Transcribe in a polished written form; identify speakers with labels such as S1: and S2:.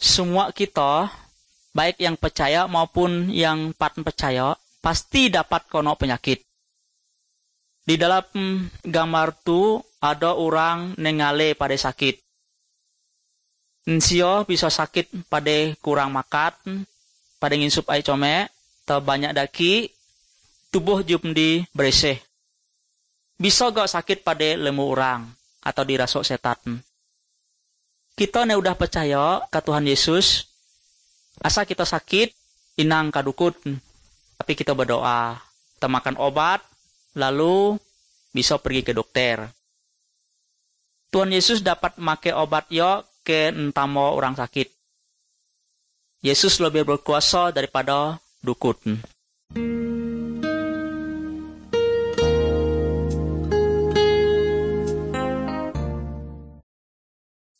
S1: semua kita, baik yang percaya maupun yang patn percaya, pasti dapat kono penyakit. Di dalam gambar tu ada orang nengale pada sakit. Nsio bisa sakit pada kurang makan, pada nginsup air come, terbanyak daki, tubuh jum di bereseh. Bisa gak sakit pada lemu orang atau dirasuk setan. Kita ne udah percaya ke Tuhan Yesus, asa kita sakit, inang kadukut, tapi kita berdoa, kita makan obat, lalu bisa pergi ke dokter. Tuhan Yesus dapat make obat yo ke entamo orang sakit. Yesus lebih berkuasa daripada dukun.